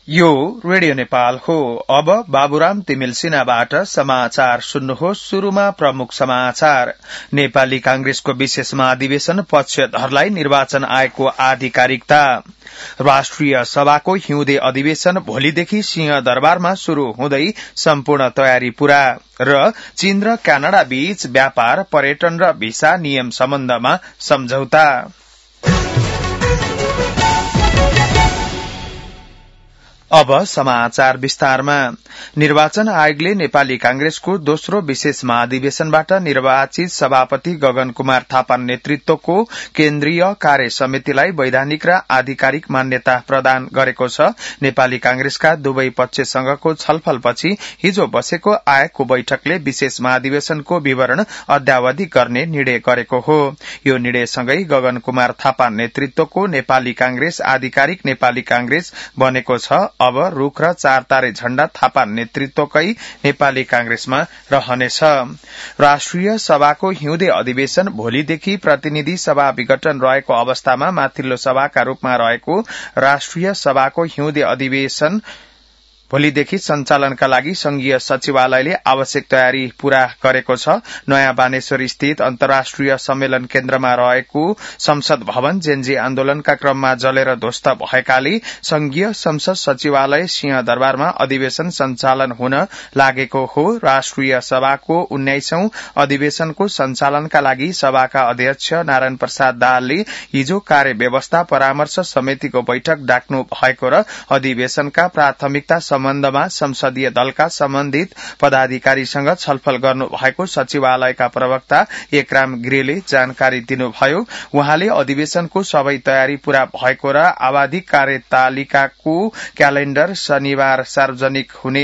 यो रेडियो नेपाल हो। अब बाबुराम तिमिल सिन्हाबाट समाचार सुन्नुहोस्। शुरूमा प्रमुख समाचार। नेपाली कांग्रेसको विशेष महाधिवेशन पक्षधरलाई निर्वाचन आयोगको आधिकारिकता। राष्ट्रिय सभाको हिउँदे अधिवेशन भोलिदेखि सिंहदरबारमा शुरू हुँदै सम्पूर्ण तयारी पूरा। र चीन र क्यानाडा बीच व्यापार, पर्यटन र भिसा नियम सम्बन्धमा सम्झौता। अब समाचार विस्तारमा। निर्वाचन आयोगले नेपाली कांग्रेसको दोस्रो विशेष महाधिवेशनबाट निर्वाचित सभापति गगन कुमार थापा नेतृत्वको केन्द्रीय कार्य समितिलाई वैधानिक र आधिकारिक मान्यता प्रदान गरेको छ। नेपाली कांग्रेसका दुवै पक्षसँगको छलफलपछि हिजो बसेको आयोगको बैठकले विशेष महाधिवेशनको विवरण अद्यावधि गर्ने निर्णय गरेको हो। यो निर्णयसँगै गगन कुमार थापा नेतृत्वको नेपाली कांग्रेस आधिकारिक नेपाली कांग्रेस बनेको छ। अब रूख र चार तारे झण्डा थापा नेतृत्वकै नेपाली कांग्रेसमा रहनेछ। राष्ट्रिय सभाको हिउँदे अधिवेशन भोलिदेखि प्रतिनिधि सभा विघटन रहेको अवस्थामा माथिल्लो सभाका रूपमा रहेको राष्ट्रिय सभाको हिउँदे अधिवेशन भोलिदेखि सञ्चालनका लागि संघीय सचिवालयले आवश्यक तयारी पूरा गरेको छ। नयाँ बानेश्वर स्थित अन्तर्राष्ट्रिय सम्मेलन केन्द्रमा रहेको संसद भवन जेनजी आन्दोलनका क्रममा जलेर ध्वस्त भएकाले संघीय संसद सचिवालय सिंहदरबारमा अधिवेशन सञ्चालन हुन लागेको हो। राष्ट्रिय सभाको 19औं अधिवेशनको सञ्चालनका लागि सभाका अध्यक्ष नारायण प्रसाद दाहालले हिजो कार्य व्यवस्था परामर्श समितिको बैठक डाक्नु भएको र अधिवेशनका प्राथमिकता सम्बन्धमा संसदीय दलका सम्बन्धित पदाधिकारीसँग छलफल गर्नु भएको सचिवालयका प्रवक्ता एकराम गिरीले जानकारी दिनुभयो। उहाँले अधिवेशनको सबै तयारी पूरा भएको र आवधिक कार्यतालिकाको क्यालेण्डर शनिबार सार्वजनिक हुने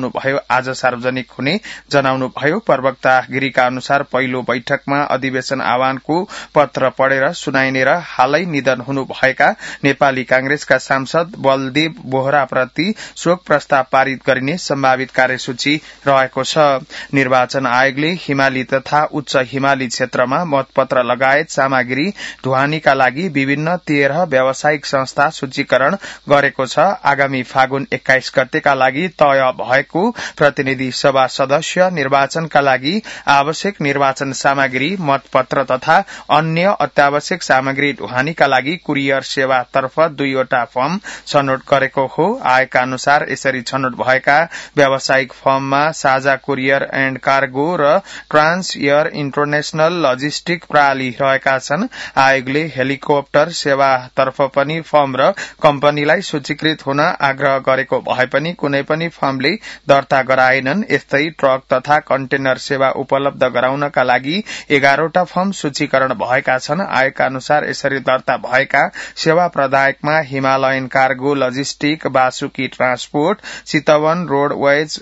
जनाउनुभयो। प्रवक्ता गिरीका अनुसार पहिलो बैठकमा अधिवेशन आह्वानको पत्र पढेर सुनाइने र हालै निधन हुनुभएका नेपाली कांग्रेसका सांसद बलदेव बोहराप्रति शोक प्रस्ताव पारित गरिने सम्भावित कार्यसूची रहेको छ। निर्वाचन आयोगले हिमाली तथा उच्च हिमाली क्षेत्रमा मतपत्र लगायत सामग्री ढुवानीका लागि विभिन्न 13 व्यावसायिक संस्था सूचीकरण गरेको छ। आगामी फागुन 21 गतेका लागि तय भएको प्रतिनिधि सभा सदस्य निर्वाचनका लागि आवश्यक निर्वाचन सामग्री, मतपत्र तथा अन्य अत्यावश्यक सामग्री ढुवानीका लागि कुरियर सेवातर्फ 2 वटा फर्म छनौट गरेको हो। आयोगका अनुसार यसरी छनौट भएका व्यावसायिक फर्ममा साझा कुरियर एण्ड कार्गो र ट्रान्स एयर इन्टरनेशनल लजिस्टिक प्रणाली रहेका छन्। आयोगले हेलिकप्टर सेवातर्फ पनि फर्म र कम्पनीलाई सूचीकृत हुन आग्रह गरेको भए पनि कुनै पनि फर्मले दर्ता गराएनन्। यस्तै ट्रक तथा कन्टेनर सेवा उपलब्ध गराउनका लागि 11 वटा फर्म सूचीकरण भएका छन्। आयोगका अनुसार यसरी दर्ता भएका सेवा प्रदायकमा Himalayan cargo logistic, Basuki transport, Chitwan roadways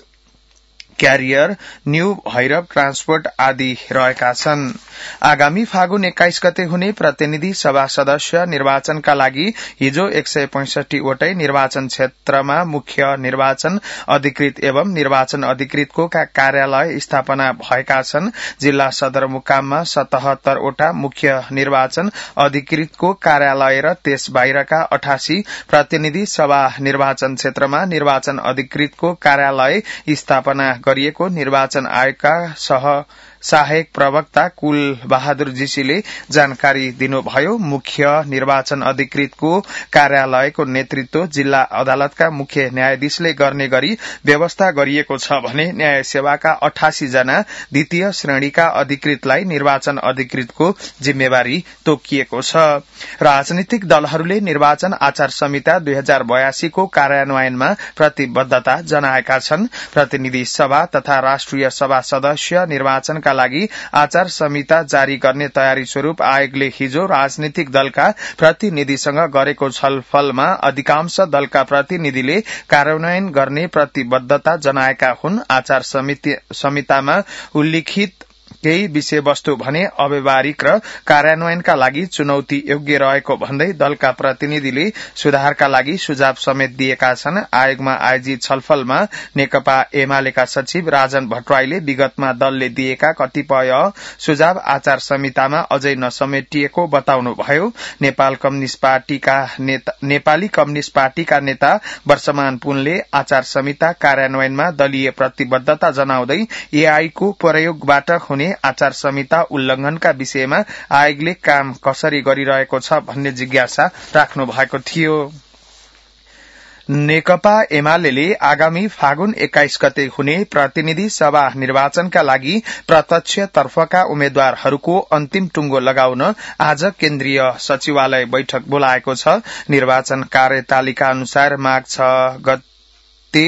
carrier, new Bhairav transport आदि रहेका छन्। आगामी फागुन 21 गते हुने प्रतिनिधि सभा सदस्य निर्वाचनका लागि हिजो 165 वटै निर्वाचन क्षेत्रमा मुख्य निर्वाचन अधिकृत एवं निर्वाचन अधिकृतको कार्यालय स्थापना भएका छन्। जिल्ला सदरमुकाममा 77 वटा मुख्य निर्वाचन अधिकृतको कार्यालय र त्यस बाहिरका 88 प्रतिनिधि सभा निर्वाचन क्षेत्रमा निर्वाचन अधिकृतको कार्यालय स्थापना गरिएको निर्वाचन आयोगका सहायक प्रवक्ता कुल बहादुर जीसीले जानकारी दिनुभयो। मुख्य निर्वाचन अधिकृतको कार्यालयको नेतृत्व जिल्ला अदालतका मुख्य न्यायाधीशले गर्ने गरी व्यवस्था गरिएको छ भने न्याय सेवाका 88 जना द्वितीय श्रेणीका अधिकृतलाई निर्वाचन अधिकृतको जिम्मेवारी तोकिएको छ। राजनीतिक दलहरूले निर्वाचन आचार संहिता 2082 को कार्यान्वयनमा प्रतिबद्धता जनाएका छन्। प्रतिनिधि सभा तथा राष्ट्रिय सभा सदस्य निर्वाचनका लागि आचार संहिता जारी गर्ने तयारी स्वरूप आयोगले हिजो राजनीतिक दलका प्रतिनिधिसँग गरेको छलफलमा अधिकांश दलका प्रतिनिधिले कार्यान्वयन गर्ने प्रतिबद्धता जनाएका हुन्। आचार संहितामा उल्लिखित केही विषयवस्तु भने अव्यावहारिक र कार्यान्वयनका लागि चुनौती योग्य रहेको भन्दै दलका प्रतिनिधिले सुधारका लागि सुझाव समेत दिएका छन्। आयोगमा आयोजित छलफलमा नेकपा एमालेका सचिव राजन भट्टराईले विगतमा दलले दिएका कतिपय सुझाव आचार संहितामा अझै नसमेटिएको बताउनुभयो। नेपाली कम्युनिष्ट पार्टीका नेता वर्षमान पुनले आचार संहिता कार्यान्वयनमा दलीय प्रतिबद्धता जनाउँदै एआईको प्रयोगबाट हुने आचार संहिता उल्लंघनका विषयमा आयोगले काम कसरी गरिरहेको छ भन्ने जिज्ञासा राख्नु भएको थियो। नेकपा एमाले आगामी फागुन 21 गते हुने प्रतिनिधि सभा निर्वाचनका लागि प्रत्यक्ष तर्फका उम्मेद्वारहरूको अन्तिम टुंगो लगाउन आज केन्द्रीय सचिवालय बैठक बोलाएको छ। निर्वाचन कार्यतालिका अनुसार माघ 6 गते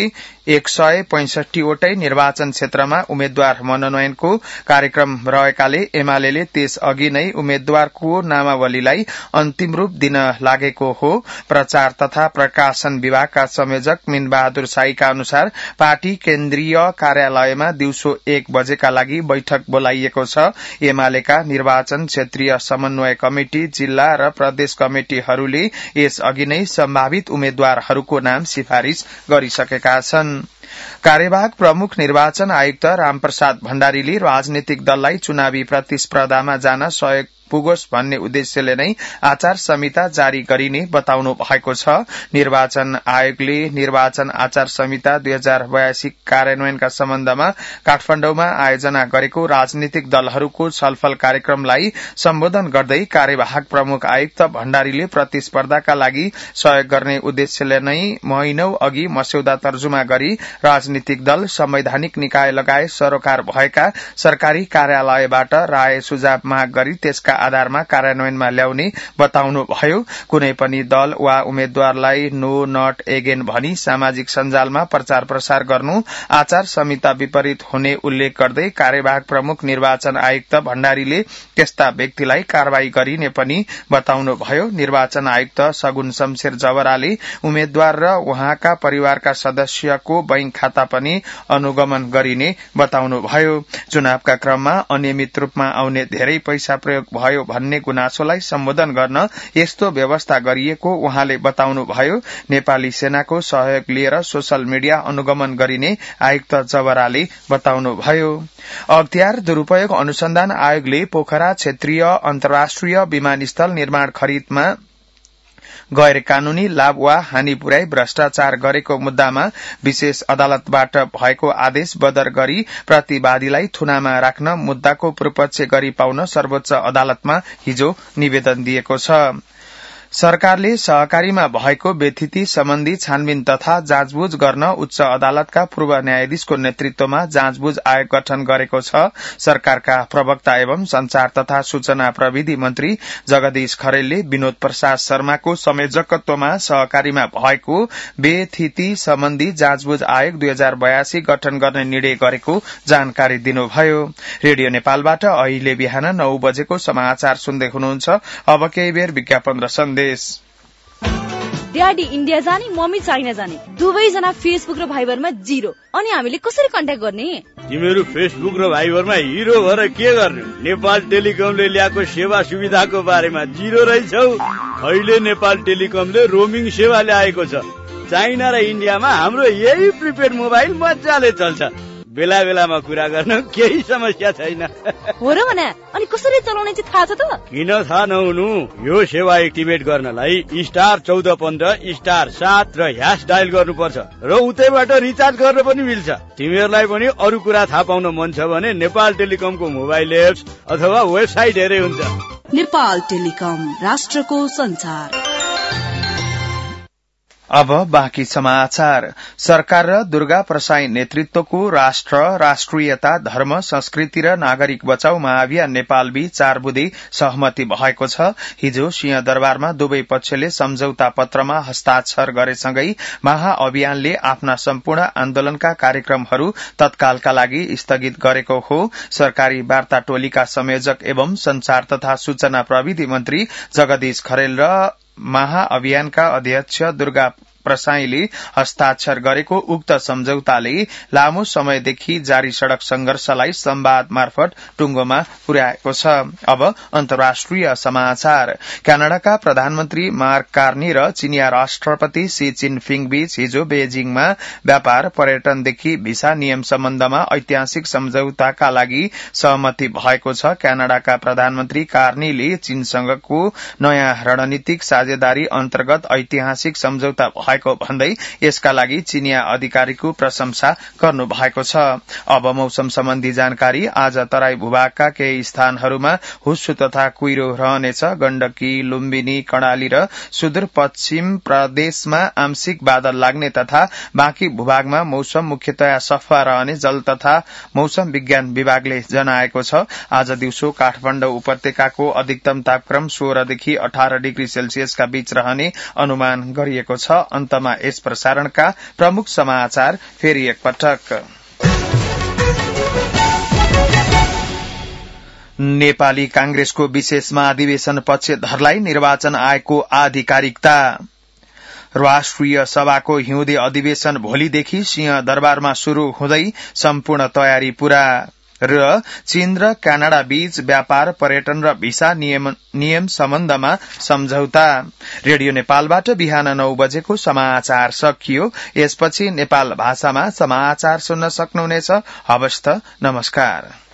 165 वटै निर्वाचन क्षेत्रमा उम्मेद्वार मनोनयनको कार्यक्रम रहेकाले एमाले त्यस अघि नै उम्मेद्वारको नामावलीलाई अन्तिम रूप दिन लागेको हो। प्रचार तथा प्रकाशन विभागका संयोजक मिनबहादुर साईका अनुसार पार्टी केन्द्रीय कार्यालयमा दिउँसो 1 बजेका लागि बैठक बोलाइएको छ। एमालेका निर्वाचन क्षेत्रीय समन्वय कमिटि, जिल्ला र प्रदेश कमिटिहरूले यस अघि नै सम्भावित उम्मेद्वारहरूको नाम सिफारिश गरिसकेका छन्। कार्यवाहक प्रमुख निर्वाचन आयुक्त रामप्रसाद भण्डारीले राजनीतिक दललाई चुनावी प्रतिस्पर्धामा जान सहयोग पुगोस् भन्ने उद्देश्यले नै आचार संहिता जारी गरिने बताउनु भएको छ। निर्वाचन आयोगले निर्वाचन आचार संहिता 2082 कार्यान्वयनका सम्बन्धमा काठमाडौँमा आयोजना गरेको राजनीतिक दलहरूको छलफल कार्यक्रमलाई सम्बोधन गर्दै कार्यवाहक प्रमुख आयुक्त भण्डारीले प्रतिस्पर्धाका लागि सहयोग गर्ने उद्देश्यले नै महिनौं अघि मस्यौदा तर्जुमा गरी राजनीतिक दल, संवैधानिक निकाय लगायत सरोकार भएका सरकारी कार्यालयबाट राय सुझाव माग गरी त्यसका आधारमा कार्यान्वयनमा ल्याउने बताउनुभयो। कुनै पनि दल वा उम्मेद्वारलाई नो नट एगेन भनी सामाजिक सञ्जालमा प्रचार प्रसार गर्नु आचार संहिता विपरीत हुने उल्लेख गर्दै कार्यवाहक प्रमुख निर्वाचन आयुक्त भण्डारीले त्यस्ता व्यक्तिलाई कारवाही गरिने पनि बताउनुभयो। निर्वाचन आयुक्त सगुन शमशेर जवराले उम्मेद्वार र उहाँका परिवारका सदस्यको बैंक खाता पनि अनुगमन गरिने बताउनुभयो। चुनावका क्रममा अनियमित रूपमा आउने धेरै पैसा प्रयोग भयो भन्ने गुनासोलाई सम्बोधन गर्न यस्तो व्यवस्था गरिएको उहाँले बताउनुभयो। नेपाली सेनाको सहयोग लिएर सोशल मिडिया अनुगमन गरिने आयुक्त जवराले बताउनुभयो। अख्तियार दुरूपयोग अनुसन्धान आयोगले पोखरा क्षेत्रीय अन्तर्राष्ट्रिय विमानस्थल निर्माण खरिदमा गैर कानूनी लाभ वा हानि पुर्याई भ्रष्टाचार गरेको मुद्दामा विशेष अदालतबाट भएको आदेश बदर गरी प्रतिवादीलाई थुनामा राख्न मुद्दाको पूर्वपक्ष गरी पाउन सर्वोच्च अदालतमा हिजो निवेदन दिएको छ। सरकारले सहकारीमा भएको बेथिति सम्बन्धी छानबिन तथा जाँचबुझ गर्न उच्च अदालतका पूर्व न्यायाधीशको नेतृत्वमा जाँचबुझ आयोग गठन गरेको छ। सरकारका प्रवक्ता एवं संचार तथा सूचना प्रविधि मन्त्री जगदीश खरेलले विनोद प्रसाद शर्माको संयोजकत्वमा सहकारीमा भएको बेथिति सम्बन्धी जाँचबुझ आयोग 2082 गठन गर्ने निर्णय गरेको जानकारी दिनुभयो। रेडियो नेपालबाट अहिले बिहान 9 बजेको समाचार सुन्दै हुनुहुन्छ। अब केही बेर विज्ञापन र सन्देश। ड्याडी इन्डिया जाने, मम्मी चाइना जाने, दुवैजना फेसबुक र भाइबरमा 0। अनि हामीले कसरी कन्ट्याक्ट गर्ने? तिमीहरू फेसबुक र भाइबरमा हिरो भएर के गर्ने? नेपाल टेलिकमले ल्याएको सेवा सुविधाको बारेमा 0 रहेछौ। अहिले नेपाल टेलिकमले रोमिङ सेवा ल्याएको छ। चाइना र इन्डियामा हाम्रो यही प्रिपेड मोबाइल मजाले चल्छ। बेला बेलामा कुरा गर्न केही समस्या छैन। हो र भने अनि कसरी चलाउने चाहिँ थाहा छ त? किन थाहा नहुनु? यो सेवा एक्टिभेट गर्नलाई *1415 *7 र # डायल गर्नुपर्छ र उतैबाट रिचार्ज गर्न पनि मिल्छ। तिमीहरूलाई पनि अरू कुरा थाहा पाउन मन छ भने नेपाल टेलिकमको मोबाइल एप्स अथवा वेबसाइट हेरे हुन्छ। नेपाल टेलिकम, राष्ट्रको संचार। अब बाँकी समाचार। सरकार र दुर्गा प्रसाई नेतृत्वको राष्ट्र, राष्ट्रियता, धर्म, संस्कृति र नागरिक बचाउ महाअभियान नेपाल बीच 4 बुँदे सहमति भएको छ। हिजो सिंहदरबारमा दुवै पक्षले सम्झौता पत्रमा हस्ताक्षर गरेसँगै महाअभियानले आफ्ना सम्पूर्ण आन्दोलनका कार्यक्रमहरू तत्कालका लागि स्थगित गरेको हो। सरकारी वार्ता टोलीका संयोजक एवं संचार तथा सूचना प्रविधि मन्त्री जगदीश खरेल र महाअभियानका अध्यक्ष दुर्गा प्रसाईले हस्ताक्षर गरेको उक्त सम्झौताले लामो समयदेखि जारी सड़क संघर्षलाई संवाद मार्फत टुंगोमा पुर्याएको छ। अब अन्तर्राष्ट्रिय समाचार। क्यानाडाका प्रधानमन्त्री मार्क कार्नी र चिनिया राष्ट्रपति शी जिनपिङ बीच हिजो बेजिङमा व्यापार पर्यटनदेखि भिसा नियम सम्बन्धमा ऐतिहासिक सम्झौताका लागि सहमति भएको छ। क्यानाडाका प्रधानमन्त्री कार्नीले चीनसँगको नयाँ रणनीतिक साझेदारी अन्तर्गत ऐतिहासिक सम्झौता भएको भन्दै यसका लागि चिनिया अधिकारीको प्रशंसा गर्नु भएको छ। अब मौसम सम्बन्धी जानकारी। आज तराई भूभागका केही स्थानहरूमा हुस्सु तथा कुहिरो रहनेछ। गण्डकी, लुम्बिनी, कर्णाली र सुदूरपश्चिम प्रदेशमा आंशिक बादल लाग्ने तथा बाँकी भूभागमा मौसम मुख्यतया सफा रहने जल तथा मौसम विज्ञान विभागले जनाएको छ। आज दिउँसो काठमाडौँ उपत्यकाको अधिकतम तापक्रम 16 देखि 18 डिग्री सेल्सियसका बीच रहने अनुमान गरिएको छ। अन्तमा यस प्रसारणका प्रमुख समाचार फेरि एकपटक। नेपाली कांग्रेसको विशेष महाधिवेशन पक्षधरलाई निर्वाचन आयोगको आधिकारिकता। राष्ट्रिय सभाको हिउँदे अधिवेशन भोलिदेखि सिंह दरबारमा शुरू हुँदै सम्पूर्ण तयारी पूरा। र चीन र क्यानाडा बीच व्यापार पर्यटन र भिसा नियम सम्बन्धमा सम्झौता। रेडियो नेपालबाट बिहान 9 बजेको समाचार सकियो। यसपछि नेपाल भाषामा समाचार सुन्न सक्नुहुनेछ। हवस् त, नमस्कार।